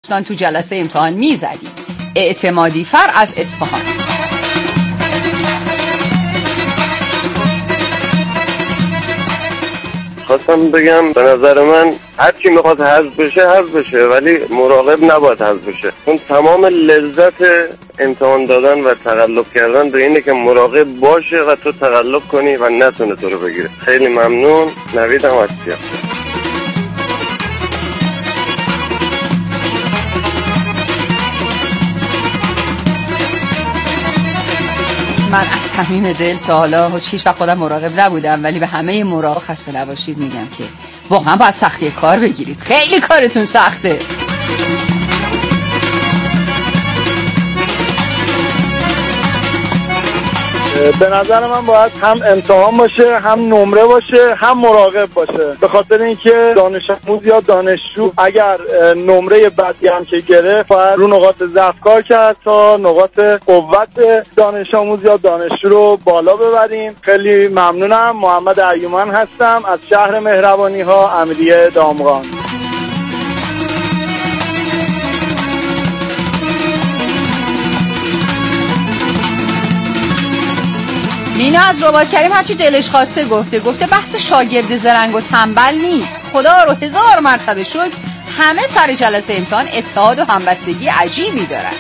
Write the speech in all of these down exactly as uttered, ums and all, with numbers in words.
دوستان تو جلسه امتحان میزدیم. اعتمادی فر از اصفهان. خواستم بگم به نظر من هر کی میخواد حذف بشه حذف بشه، ولی مراقب نباید حذف بشه. اون تمام لذت امتحان دادن و تقلب کردن به اینه که مراقب باشه و تو تقلب کنی و نتونه تو رو بگیره. خیلی ممنون. نویدم هستیم. من از صمیم دل تا حالا هیچ وقت خودم مراقب نبودم، ولی به همه مراقب خسته نباشید میگم که واقعا باید سختی کار بگیرید. خیلی کارتون سخته. به نظر من باید هم امتحان باشه، هم نمره باشه، هم مراقب باشه. به خاطر اینکه دانش آموز یا دانشجو اگر نمره بدی هم که گرفت باید رو نقاط ضعف کار کرد تا نقاط قوت دانش آموز یا دانشجو رو بالا ببریم. خیلی ممنونم. محمد ایومن هستم از شهر مهربانی ها، امیریه دامغان. نینا از رباط کریم هرچی دلش خواسته گفته. گفته بحث شاگرد زرنگ و تنبل نیست. خدا رو هزار مرتبه شکر همه سر جلسه امتحان اتحاد و همبستگی عجیبی دارن.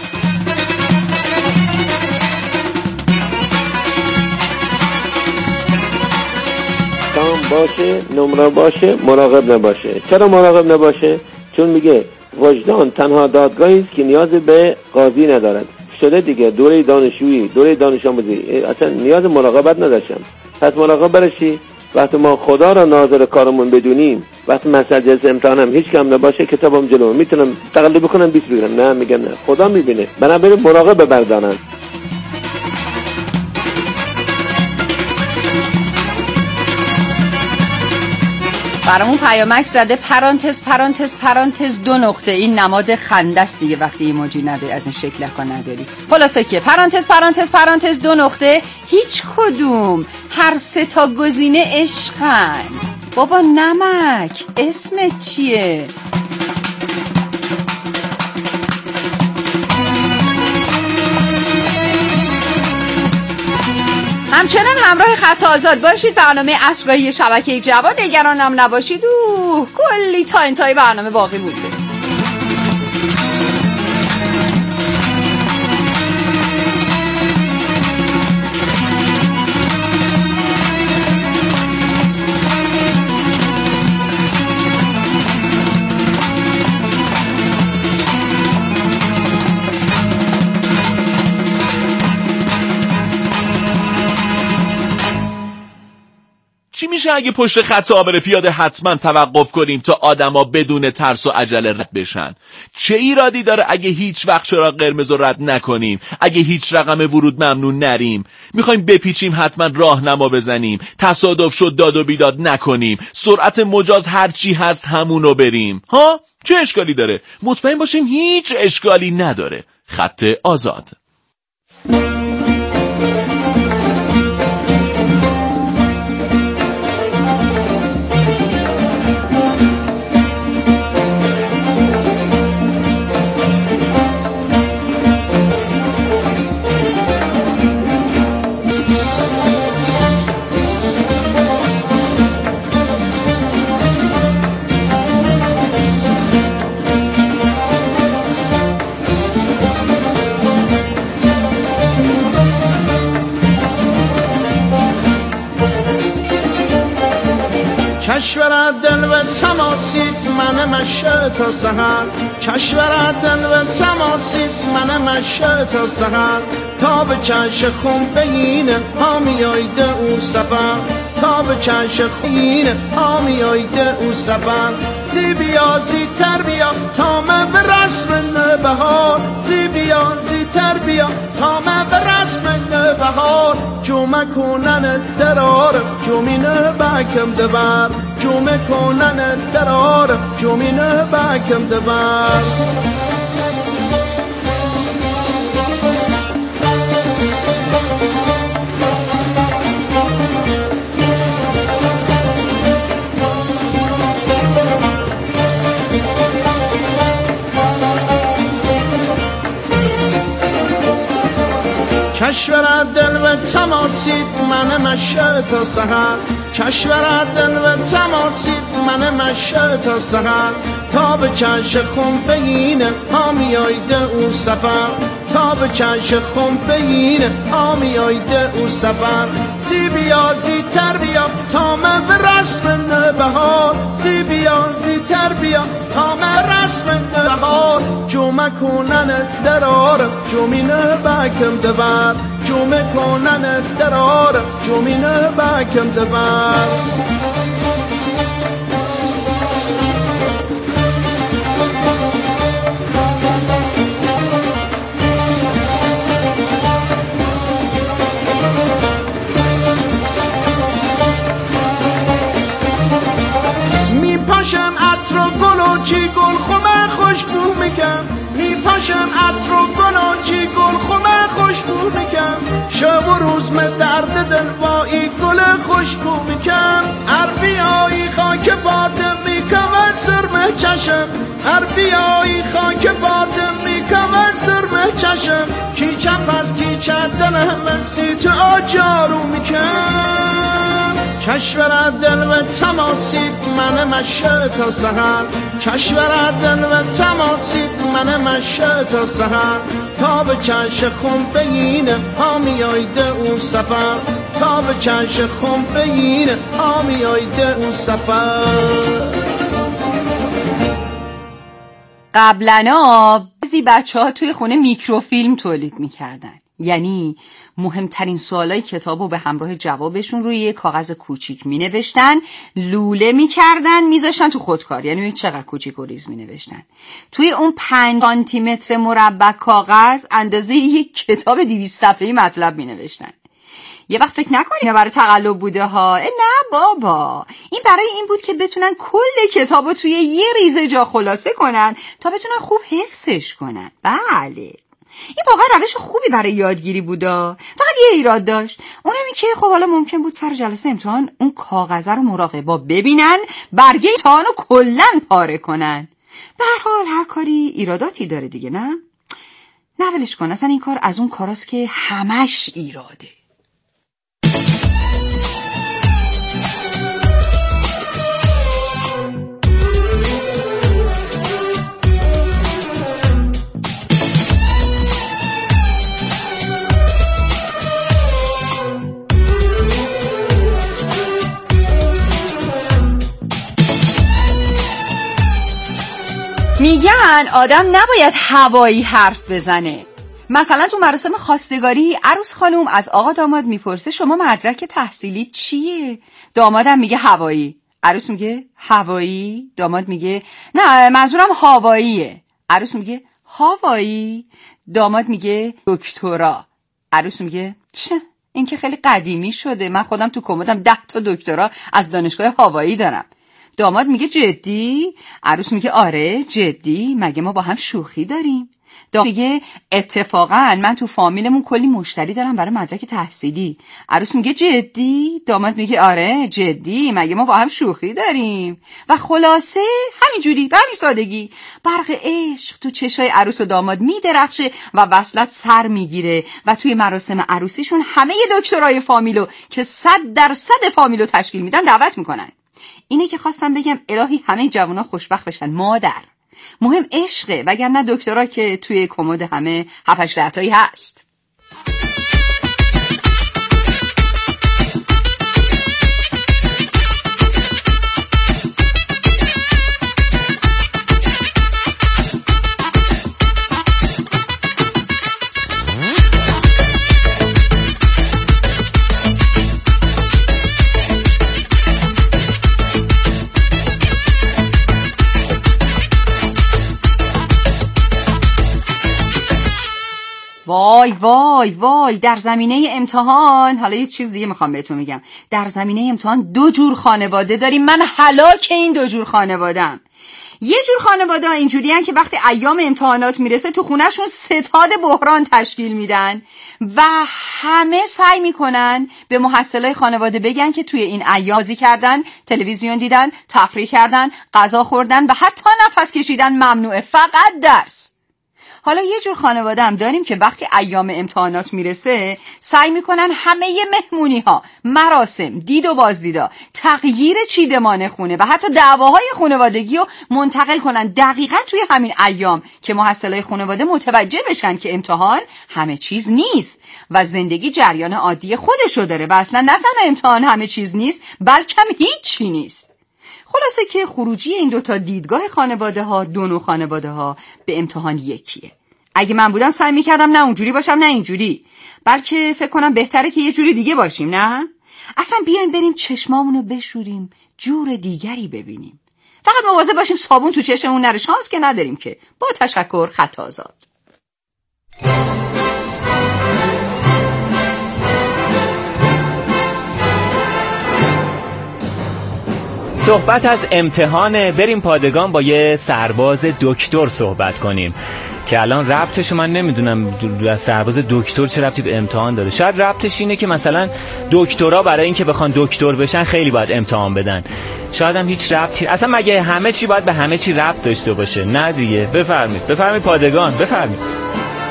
کام باشه، نمره باشه، مراقب نباشه. چرا مراقب نباشه؟ چون میگه وجدان تنها دادگاهی است که نیاز به قاضی ندارد. شده دیگه دوره دانشجویی، دوره دانش آموزی اصلا نیاز مراقبت نداشتم. پس مراقب برشی وقتی ما خدا را ناظر کارمون بدونیم، وقتی مثلا جلسه امتحانم هیچ کم نباشه کتابم جلو میتونم تقلب بکنم بیست بگیرم. نه میگم نه، خدا میبینه. بنابراین مراقب بردارن. برامون پیامک زده پرانتز پرانتز پرانتز دو نقطه. این نماد خنده است دیگه وقتی ایموجی نداری، از این شکل ها نداری. خلاصه که پرانتز پرانتز پرانتز دو نقطه هیچ کدوم، هر سه تا گزینه عشقن. بابا نمک اسمت چیه؟ همچنان همراه خط آزاد باشید. برنامه عصرگاهی شبکه جوان. نگرانم نباشید. اوه کلی تا انتهای برنامه باقی مونده. چی میشه اگه پشت خط عابر پیاده حتما توقف کنیم تا آدما بدون ترس و عجله رد بشن؟ چه ایرادی داره اگه هیچ وقت چراغ قرمز رو رد نکنیم؟ اگه هیچ رقم ورود ممنون نریم؟ میخوایم بپیچیم حتما راهنما بزنیم؟ تصادف شد داد و بیداد نکنیم؟ سرعت مجاز هر چی هست همونو بریم؟ ها؟ چه اشکالی داره؟ مطمئن باشیم هیچ اشکالی نداره. خط آزاد. کشور دل و تماسید من مشه تا سحر، کشور دل و تماسید من مشه تا سحر، تا به چش خون بگینه ها میایده او سفر، تا به چش خونه ها میایده او سفر، زی بیا زی تر بیا تا من به رسم نبهار، زی بیا زی تر بیا تا من به رسم نبهار، جمعه کنن درار جمینه بکم دبر، جمعه کنن درار جمینه بکم دبر. کشور دل و تماسید من مشه تا سحر کشور دل و تماسید من مشه تا سحر تا به چش خون بگینه ها میایده او سفر تا به چش خون بگینه ها میایده او سفر زی بیا زی تر بیا تا من به رسم نبهار زی بیا زی تر بیا تا من رسم نبهار جمعه کنن درار جمینه بکم دور جمعه کنن درار جمینه بکم دور میپاشم عطر و گل و چی گل خمه خوشبو میکن میپاشم عطر و گل و چی گل خمه خوشبو میکن شب و روز من درد دل با ای گل خوشبو میکن هر بیایی خاک فاطم میکن سرمه چشم هر بیایی خاک فاطم میکن سرمه چشم کیچه پس کیچه دلم مسیت آجارو میکن کشور دل و تماسید من مشه تا سحر کشور دل و تماسید من مشه تا سحر تا به چش خون بگینه ها میایده اون سفر تا به چش خون بگینه ها میایده اون سفر قبلنا بعضی بچه ها توی خونه میکروفیلم تولید میکردن، یعنی مهمترین سوالای کتابو به همراه جوابشون روی یه کاغذ کوچیک مینوشتن، لوله میکردن میذاشتن تو خودکار، یعنی چقدر کوچیک و ریز مینوشتن. توی اون پنج سانتی متر مربع کاغذ اندازه یک کتاب دویست صفحه‌ای مطلب مینوشتن. یه وقت فکر نکنین اینا برای تقلب بوده ها، نه بابا، این برای این بود که بتونن کل کتابو توی یه ریزه جا خلاصه کنن تا بتونن خوب حفظش کنن. بله، این واقعا روش خوبی برای یادگیری بودا. فقط یه ایراد داشت، اونم این که خب حالا ممکن بود سر جلسه امتحان اون کاغذ رو مراقبا ببینن، برگه امتحان رو کلن پاره کنن. به هر حال هر کاری ایراداتی داره دیگه، نه؟ نه ولش کن، اصلا این کار از اون کاراست که همش ایراده. میگن آدم نباید هوایی حرف بزنه. مثلا تو مراسم خواستگاری عروس خانم از آقا داماد میپرسه شما مدرک تحصیلی چیه؟ دامادم میگه هوایی. عروس میگه هوایی؟ داماد میگه نه منظورم هواییه. عروس میگه هوایی؟ داماد میگه دکترا. عروس میگه چه؟ این که خیلی قدیمی شده، من خودم تو کمدم ده تا دکترا از دانشگاه هوایی دارم. داماد میگه جدی؟ عروس میگه آره جدی، مگه ما با هم شوخی داریم؟ داماد میگه اتفاقا من تو فامیلمون کلی مشتری دارم برای مدرک تحصیلی. عروس میگه جدی؟ داماد میگه آره جدی، مگه ما با هم شوخی داریم؟ و خلاصه همینجوری به همین سادگی برق عشق تو چشای عروس و داماد میدرخشه و وصلت سر میگیره و توی مراسم عروسیشون همه دکترای فامیلو که صد درصد فامیلو تشکیل میدن دعوت میکنن. اینه که خواستم بگم الهی همه جوانا خوشبخت بشن. مادر مهم عشقه، وگرنه دکترا که توی کمد همه هفت هشت ده تایی هست. وای وای وای، در زمینه امتحان، حالا یه چیز دیگه میخوام بهتون میگم، در زمینه امتحان دو جور خانواده داریم. من هلاک این دو جور خانواده‌ام. یه جور خانواده اینجوری هن که وقتی ایام امتحانات میرسه تو خونهشون ستاد بحران تشکیل میدن و همه سعی میکنن به محصلای خانواده بگن که توی این ایام بازی کردن، تلویزیون دیدن، تفریح کردن، غذا خوردن و حتی نفس کشیدن ممنوعه، فقط درس. حالا یه جور خانواده هم داریم که وقتی ایام امتحانات میرسه سعی میکنن همه مهمونی ها، مراسم، دید و بازدیدا، تغییر چیدمان خونه و حتی دعواهای خانوادگی رو منتقل کنن دقیقاً توی همین ایام که محصلای خانواده متوجه بشن که امتحان همه چیز نیست و زندگی جریان عادی خودشو داره و اصلا نه تنها امتحان همه چیز نیست بلکه هیچی نیست. خلاصه که خروجی این دوتا دیدگاه خانواده ها، دو نوع خانواده ها به امتحان یکیه. اگه من بودم سعی میکردم نه اونجوری باشم نه اینجوری، بلکه فکر کنم بهتره که یه جوری دیگه باشیم. نه اصلا بیایم بریم چشمامونو بشوریم، جور دیگری ببینیم. فقط مواظب باشیم صابون تو چشممون نره، شانس که نداریم که. با تشکر، خط آزاد. صحبت از امتحانه، بریم پادگان با یه سرباز دکتر صحبت کنیم که الان ربطشو من نمیدونم از سرباز دکتر چه ربطی به امتحان داره. شاید ربطش اینه که مثلا دکترا برای اینکه بخوان دکتر بشن خیلی باید امتحان بدن، شاید هم هیچ ربطی، اصلا مگه همه چی باید به همه چی ربط داشته باشه؟ نه دیگه. بفرمید بفرمید پادگان، بفرمید.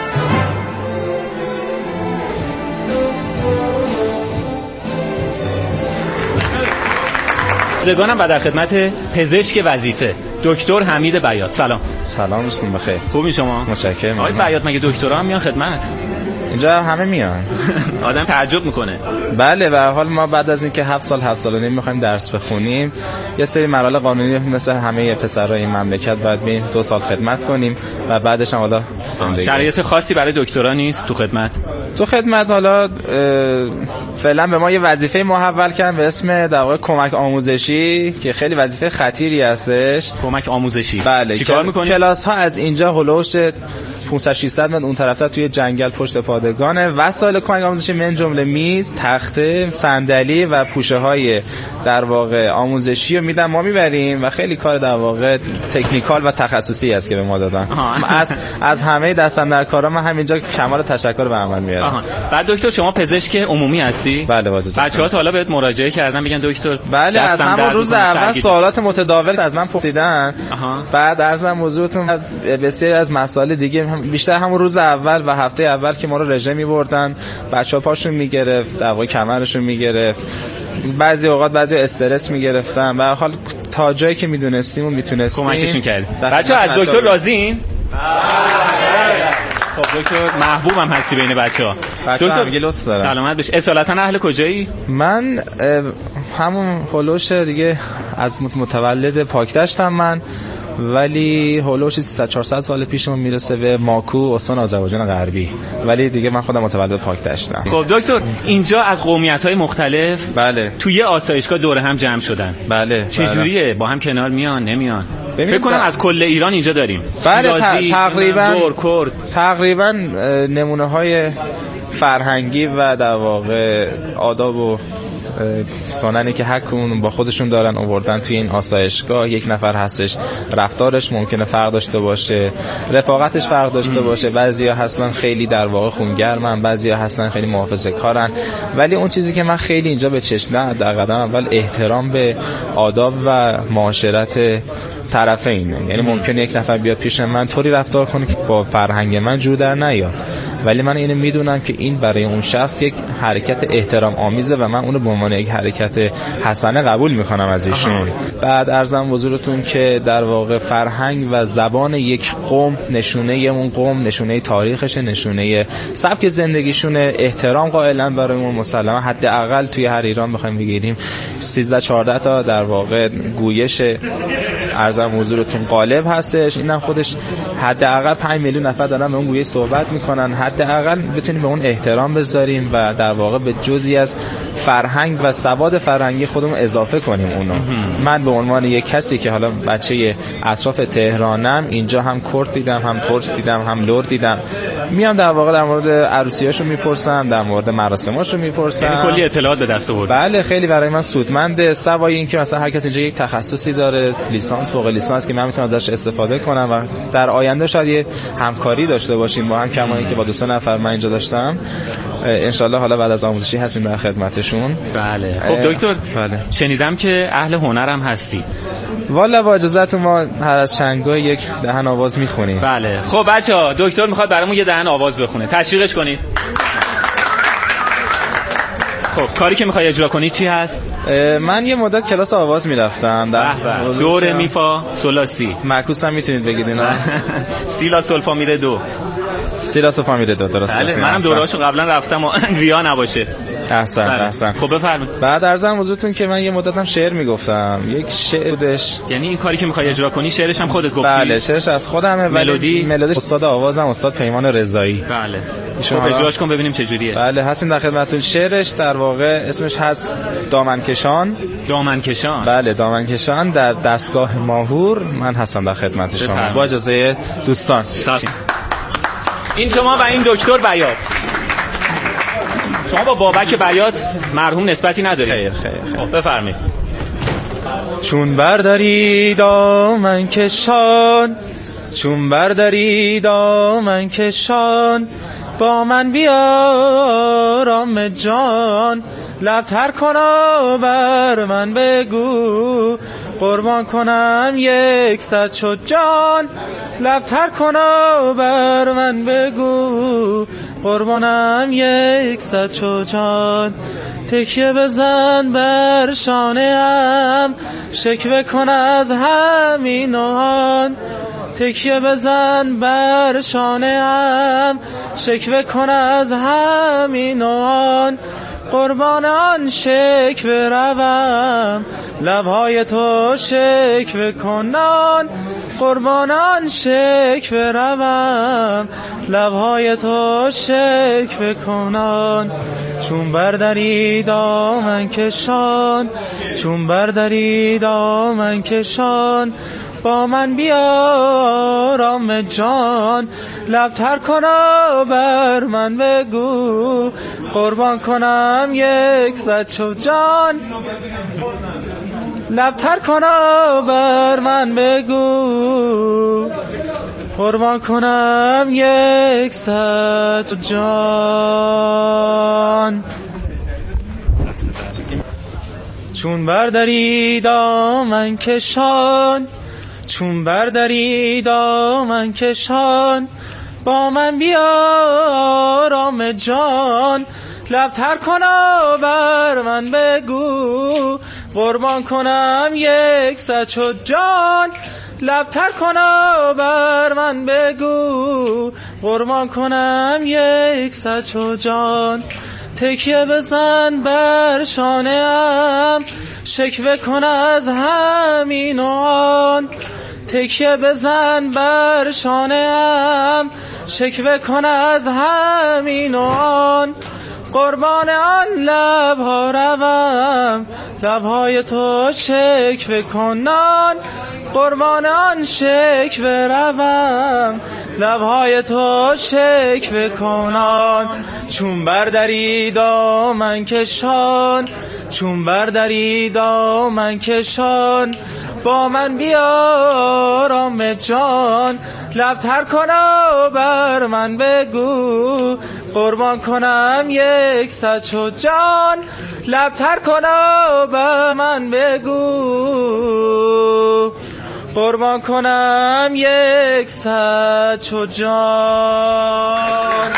پادگانم و در خدمت پزشک وظیفه دکتر حمید بیات. سلام. سلام دوستان، بخیر. خوبی شما؟ متشکرم. آقای بیات مگه دکترا هم میان خدمت؟ اینجا همه میان. آدم تعجب میکنه. بله، و حال ما بعد از اینکه هفت سال هفت سال و نیم میخوایم درس بخونیم، یه سری مراحل قانونی مثل همه پسرای این مملکت باید بریم دو سال خدمت کنیم و بعدش هم حالا شرایط خاصی برای دکترا نیست تو خدمت؟ تو خدمت حالا فعلا به ما یه وظیفه محول کردن به اسم در واقع کمک آموزشی که خیلی وظیفه خطیری هستش. کمک آموزشی. بله. چیکار می‌کنی؟ کلاس ها از اینجا هولوش پانصد ششصد متر اون طرف‌ها توی جنگل پشت پادگانه. وسایل کمک آموزشی من جمله میز، تخته، صندلی و پوشه‌های در واقع آموزشی رو میدن ما میبریم و خیلی کار در واقع تکنیکال و تخصصی است که به ما دادن. از از همه دست‌اندرکارا من همینجا کمال تشکر به عمل میارم. بعد دکتر شما پزشک عمومی هستی؟ بله واجد. بچه‌ها تا حالا بهت مراجعه کردن بگن دکتر؟ بله، از همون روز اول سوالات متداول از من پرسیدن. بعد عرضم حضورتون از بسیاری از مسائل دیگه بیشتر همون روز اول و هفته اول که ما رو رژه می‌بردن، بچه‌ها پاشون میگرفت، در واقع کمرشون میگرفت، بعضی اوقات بعضی استرس میگرفتن و حال تا جایی که میدونستیم و میتونستیم کمکشون کردیم. بچه‌ها از دکتر راضیین؟ خب دکتر محبوبم هستی بین بچه‌ها. دکتر میگه لطف دارم. سلامت بش. اصالتا اهل کجایی؟ من همون هولوش دیگه از متولد پاکدشتم من، ولی هولوش سیصد چهارصد سال پیش من میرسه به ماکو استان آذربایجان غربی، ولی دیگه من خودم متولد پاکدشتم. خب دکتر اینجا از قومیت‌های مختلف بله توی آسایشگاه دور هم جمع شدن. بله. چه جوریه؟ بله. با هم کنار میان نمیان؟ فکر کنم از کل ایران اینجا داریم. بله تقریبا دور کرد تقریبا نمونه‌های فرهنگی و در واقع آداب و سننی که حکمون با خودشون دارن آوردن توی این آسایشگاه. یک نفر هستش رفتارش ممکنه فرق داشته باشه، رفاقتش فرق داشته باشه، بعضیا هستن خیلی در واقع خونگرمن، بعضیا هستن خیلی محافظه‌کارن، ولی اون چیزی که من خیلی اینجا به چشم در قدم اول احترام به آداب و معاشرت طرفینه. یعنی ممکنه یک نفر بیاد پیش من طوری رفتار کنه که با فرهنگ من جور در نیاد، ولی من اینو میدونم که این برای اون شخص یک حرکت احترام آمیزه و من اونو به عنوان یک حرکت حسنه قبول میکنم از ایشون. بعد عرضم حضورتون که در واقع فرهنگ و زبان یک قوم نشونه اون قوم، نشونه تاریخشه، نشونه سبک زندگیشونه، احترام قائلن برای اون. مسلما حداقل توی هر ایران بخوایم بگیریم سیزده چهارده تا در واقع گویش عرضم حضورتون قالب هستش. اینم خودش حداقل پنج میلیون نفر دارن به اون گویش صحبت میکنن. حداقل بتونیم به اون احترام بذاریم و در واقع به جزئی از فرهنگ و سواد فرهنگی خودمون اضافه کنیم اونو. من به عنوان یک کسی که حالا بچه اطراف تهرانم، اینجا هم کرد دیدم، هم ترک دیدم، هم لور دیدم، میام در واقع در مورد عروسیاشو میپرسم، در مورد مراسماشو میپرسم. یعنی کلی اطلاعات به دست آورد. بله خیلی برای من سودمنده. سوای اینکه مثلا هر کس اینجا یک تخصصی داره، لیسانس فوق لیسانس که من میتونم ازش استفاده کنم و در آینده شاید یه همکاری داشته باشیم با هم، کما اینکه با دو سه نفر من اینجا داشتم. انشالله حالا بعد از آموزشی هستیم در خدمتشون. بله. خب دکتر، بله. شنیدم که اهل هنرم هستی. والا با اجازهتون ما هر از چنگاه یک دهن آواز میخونیم. بله. خب بچه‌ها دکتر میخواد برامون یه دهن آواز بخونه. تشویقش کنید. خب کاری که میخوای اجرا کنی چی هست؟ من یه مدت کلاس آواز میرفتم در دور میفا سولاسی. معکوس هم میتونید بگید اینا. سی لا سول فا میره دو. سی لا سول فا میره دو، درست. بله منم دوراشو قبلا رفتم و ریا نباشه. احسن احسن. خب بفرمایید. بعد عرضم حضورتون که من یه مدتم شعر میگفتم. یک شعرش، یعنی این کاری که میخوای اجرا کنی شعرش هم خودت گفتی؟ بله شعرش از خودمه. ملودی ملودی استاد آوازم استاد پیمان رضایی. بله. خب اجراش کن ببینیم چه جوریه. بله هستیم در خدمتتون. شعرش در واقع اسمش هست دامنکشان. دامنکشان. بله دامنکشان در دستگاه ماهور. من هستم در خدمت شما با اجازه دوستان. این شما و این دکتر بیات. شما با بابک بیات مرحوم نسبتی ندارید. خیر خیر خیر. خب بفرمایید. چون برداری دامن کشان، چون برداری دامن کشان، با من بیارام جان، لب تر کن بر من بگو، قربان کنم یک صد شد جان، لب تر کن بر من بگو، قربانم یک صد شد جان، تکیه بزن بر شانه ام، شکوه کن از همین آن، تکیه بزن بر شانه ام، شکوه کن از همین آن، قربان آن شکوه روم، لبهای تو شکوه کنان، قربان آن شکوه روم، لبهای تو شکوه کنان، چون بردری دامن کشان، چون بردری دامن کشان، با من بیارام جان، لب تر کن بر من بگو، قربان کنم یک صد شد جان، لب تر کن بر من بگو، قربان کنم یک صد جان. چون بردری دامن کشان، چون بردری دامن کشان، با من بیارام جان، لب تر کن بر من بگو، قربان کنم یک صد شد جان، لب تر کن بر من بگو، قربان کنم یک صد شد جان، تکیه بزن بر شانه ام، شکوه کن از همین آن، تکیه بزن بر شانه ام، شکوه کن از همین آن، قربان آن لبها روم، لبهای تو شکوه کنان، قربان آن شکوه روم، لبهای تو شکوه کنان، چون بردری دامن کشان، چون بردری دامن کشان، با من بیارام جان، لب تر کن بر من بگو، قربان کنم یک صد شد جان، لب تر کن بر من بگو، قربان کنم یک صد شد جان.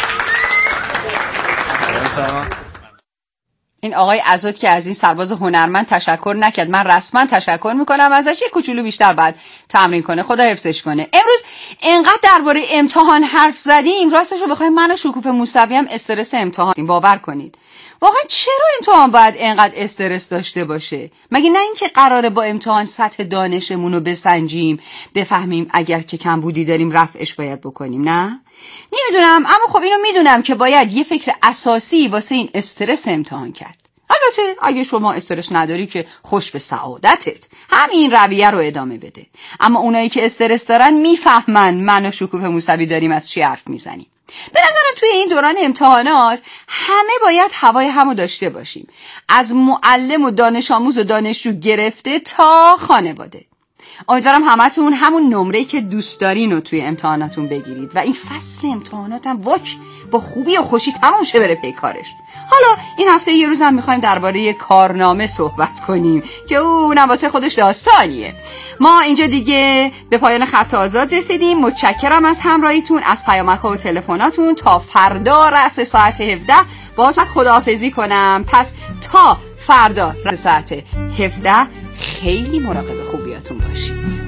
این آقای عزت که از این سرباز هنرمند تشکر نکرد، من رسما تشکر میکنم ازش، یه کوچولو بیشتر بعد تمرین کنه، خدا حفظش کنه. امروز اینقدر درباره امتحان حرف زدیم، راستش رو بخوایم من و شکوفه موسوی هم استرس امتحان باور کنید. واقعا چرا امتحان باید اینقدر استرس داشته باشه؟ مگه نه اینکه قراره با امتحان سطح دانشمون رو بسنجیم، بفهمیم اگر که کمبودی داریم رفعش باید بکنیم؟ نه؟ نمیدونم، اما خب اینو میدونم که باید یه فکر اساسی واسه این استرس امتحان کرد. البته اگه شما استرس نداری که خوش به سعادتت، همین رویه رو ادامه بده. اما اونایی که استرس دارن میفهمن من و شکوفه موسوی داریم از چی حرف میزنیم. به نظرم توی این دوران امتحانات همه باید هوای همو داشته باشیم، از معلم و دانش آموز و دانشجو گرفته تا خانواده. امیدوارم همتون همون نمره‌ای که دوست دارین رو توی امتحاناتون بگیرید و این فصل امتحاناتم واک با خوبی و خوشی تموم شه بره پی کارش. حالا این هفته یه روز هم میخوایم درباره کارنامه صحبت کنیم که اونم واسه خودش داستانیه. ما اینجا دیگه به پایان خط آزاد رسیدیم. متشکرم از همراهیتون، از پیامک‌ها و تلفناتون. تا فردا رأس ساعت هفده باهاتون خداحافظی کنم. پس تا فردا رأس ساعت هفده خیلی مراقب خوبیاتون باشید.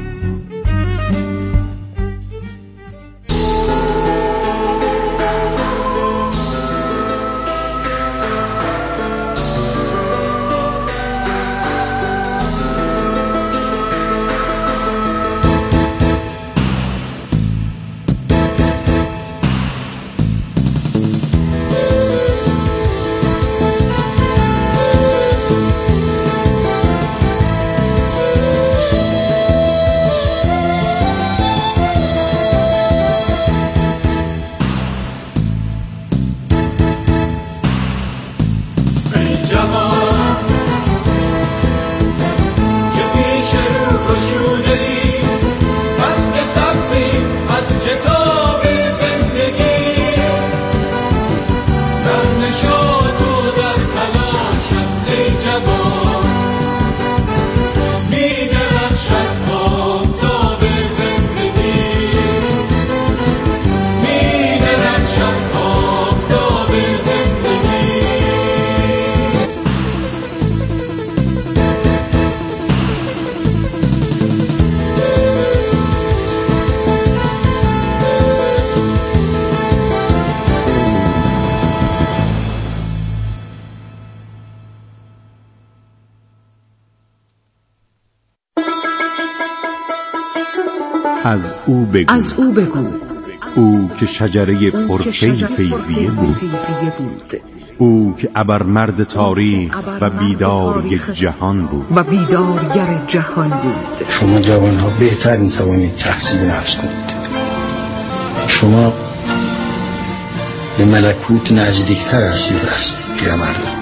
از او بگو, از او بگو. او که شجره پرفیض فیضیه بود. بود او که ابرمرد تاریخ و بیدارگر جهان بود و بیدارگر جهان بود. شما جوان ها بهتر می توانید تحصیل نفس کنید. شما به ملکوت نزدیکتر هستید از پیرمردان.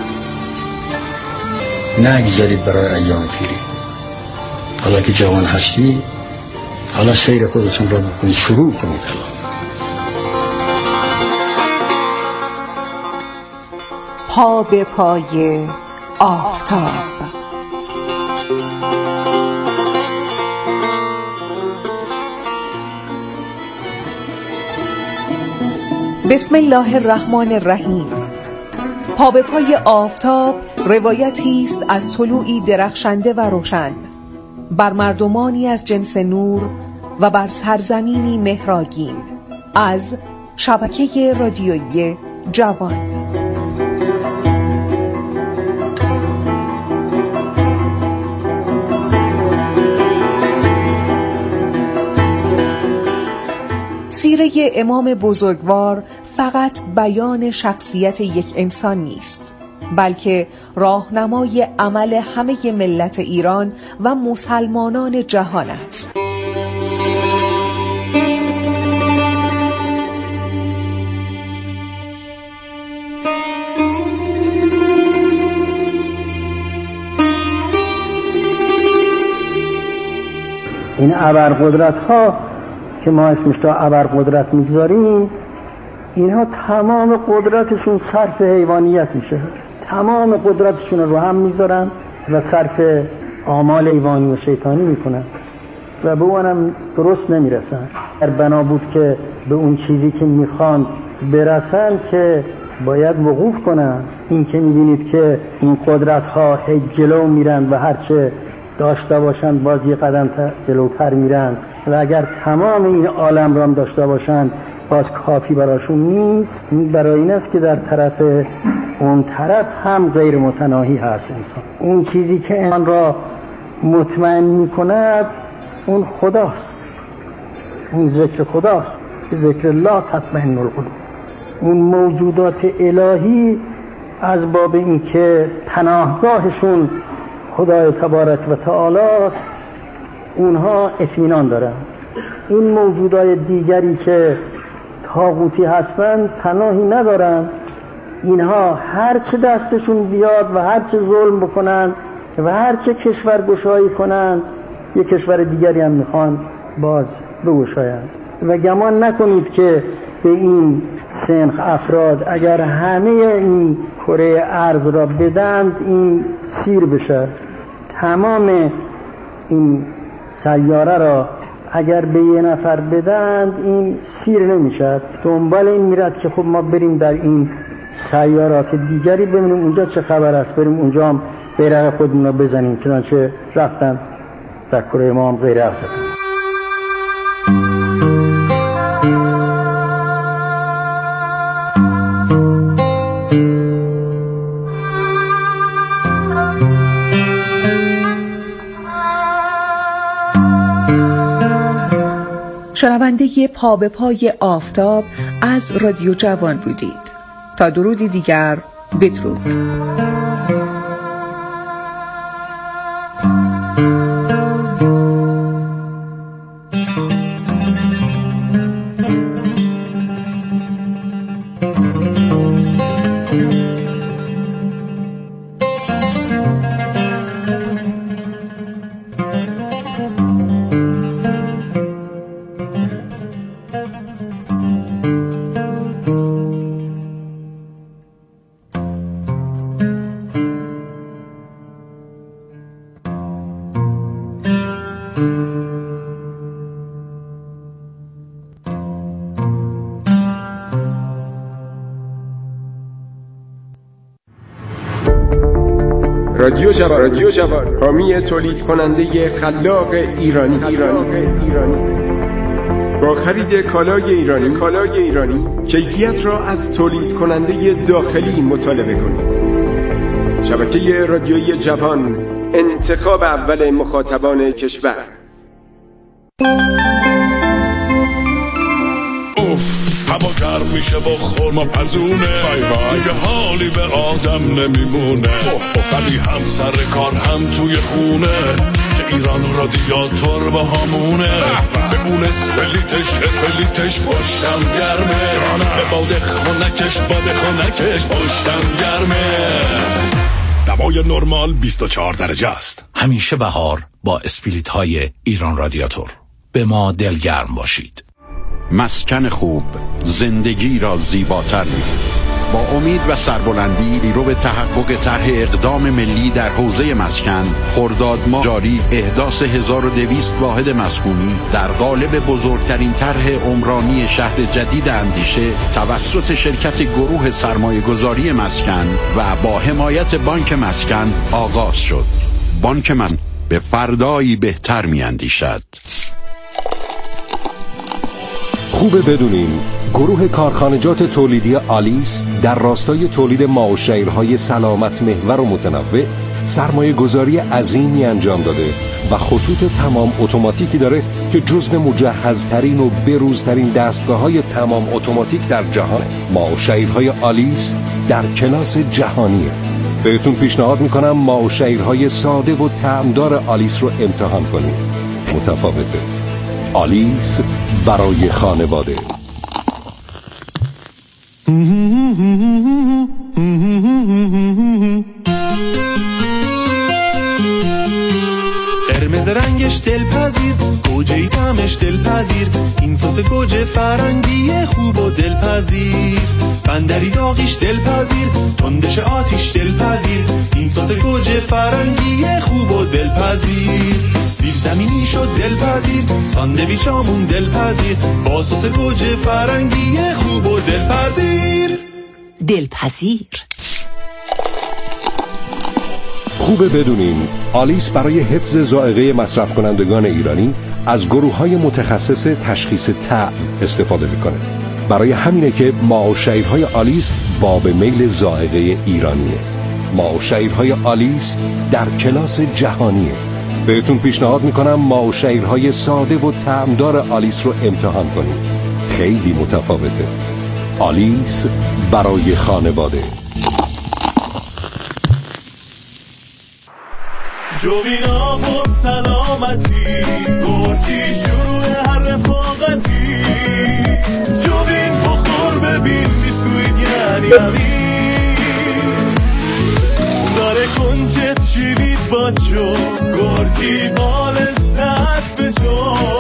نگذارید برای ایام پیری. حالا که جوان هستید، حالا سیر خودتون را بکنید، شروع کنید. پا به پای آفتاب. بسم الله الرحمن الرحیم. پا به پای آفتاب روایتی است از طلوعی درخشنده و روشن بر مردمانی از جنس نور و بر سرزمینی مهراگین از شبکه رادیویی جوان. سیره امام بزرگوار فقط بیان شخصیت یک انسان نیست، بلکه راهنمای عمل همه ملت ایران و مسلمانان جهان است. این ابرقدرت ها که ما اسمش تا ابرقدرت میگذاریم، اینها تمام قدرتشون صرف حیوانیت میشه، تمام قدرتشون رو هم میذارن و صرف اعمال حیوانی و شیطانی میکنن و به اونم درست نمیرسن. در بنا بود که به اون چیزی که میخوان برسن که باید وقوف کنن. این که میبینید که این قدرت ها هی جلو میرن و هرچه داشته باشن باز یه قدم جلوتر میرن و اگر تمام این عالم را هم داشته باشن باز کافی براشون نیست. این برای این است که در طرف اون طرف هم غیر متناهی هست انسان. اون چیزی که انسان را مطمئن میکند اون خداست، اون ذکر خداست. ذکر الله تطمئن القلوب. اون موجودات الهی از باب این که پناهگاهشون خدای تبارک و تعالی است، اونها اطمینان دارن. این موجودات دیگری که طاغوتی هستند پناهی ندارن. اینها هر چه دستشون بیاد و هر چه ظلم بکنن و هر چه کشور گشایی کنن یک کشور دیگری هم میخوان باز بگشایند و گمان نکنید که به این سنخ افراد اگر همه این کره ارض را بدند این سیر بشه. تمام این سیاره را اگر به یه نفر بدند این سیر نمیشد. دنبال این میرد که خب ما بریم در این سیارات دیگری ببینیم اونجا چه خبر است، بریم اونجا هم بیرق خودمون رو بزنیم. چنانچه رفتن در کره ما هم بیرق زدن. شنونده پا به پای آفتاب از رادیو جوان بودید. تا درودی دیگر بدرود. رادیو جوان، رادیو جوان، حامی تولید کننده خلاق ایرانی. ایرانی. با خرید کالای ایرانی، کالای ایرانی، کیفیت را از تولید کننده داخلی مطالبه کنید. شبکه رادیویی جوان، انتخاب اول مخاطبان کشور. اوف، هوا گرم میشه با خورما پزونه، دیگه حالی به آدم نمیمونه، ولی هم سر کار هم توی خونه که ایران رادیاتور با همونه. به اون اسپلیتش اسپلیتش پشتم گرمه، به باد خونکش باد خونکش پشتم گرمه. دوای نرمال بیست و چهار درجه است. همیشه بهار با اسپلیت های ایران رادیاتور. به ما دلگرم باشید. مسکن خوب زندگی را زیباتر می‌کند. با امید و سربلندی رو به تحقق طرح اقدام ملی در حوزه مسکن، خرداد ماه جاری احداث هزار و دویست واحد مسکونی در قالب بزرگترین طرح عمرانی شهر جدید اندیشه توسط شرکت گروه سرمایه‌گذاری مسکن و با حمایت بانک مسکن آغاز شد. بانک من به فردایی بهتر می‌اندیشد. خوبه بدونین گروه کارخانجات تولیدی آلیس در راستای تولید ماوشیرهای سلامت محور و متنوع سرمایه گذاری عظیمی انجام داده و خطوط تمام اتوماتیکی داره که جزو مجهزترین و بروزترین دستگاه‌های تمام اتوماتیک در جهانه. ماوشیرهای آلیس در کلاس جهانیه. بهتون پیشنهاد میکنم ماوشیرهای ساده و طعمدار آلیس رو امتحان کنید. متفاوته. آلیس برای خانواده. قرمز رنگش دلپذیر، گوجه‌ای طعمش دلپذیر، این سس گوجه فرنگی خوب و دلپذیر. بندری داغیش دلپذیر، تندش آتیش دلپذیر، این سس گوجه فرنگی خوب و دلپذیر. سیب زمینی شد دلپذیر، ساندویچامون دلپذیر، با سس گوجه فرنگی خوب و دلپذیر. دلپذیر. خوبه بدونین آلیس برای حفظ ذائقه مصرف کنندگان ایرانی از گروه‌های متخصص تشخیص طعم استفاده میکنه. برای همینه که ماوشیرهای آلیس باب میل ذائقه ایرانیه. ماوشیرهای آلیس در کلاس جهانیه. بهتون پیشنهاد میکنم ماوشیرهای ساده و طعمدار آلیس رو امتحان کنید. خیلی متفاوته. آلیس برای خانواده. جوینا بود سلامتی، گرچی شروع هر رفاقتی. جوین بخور ببین بیسکویت یعنی امین، داره کنجت شیرید باچو گرچی بالش دستت به جا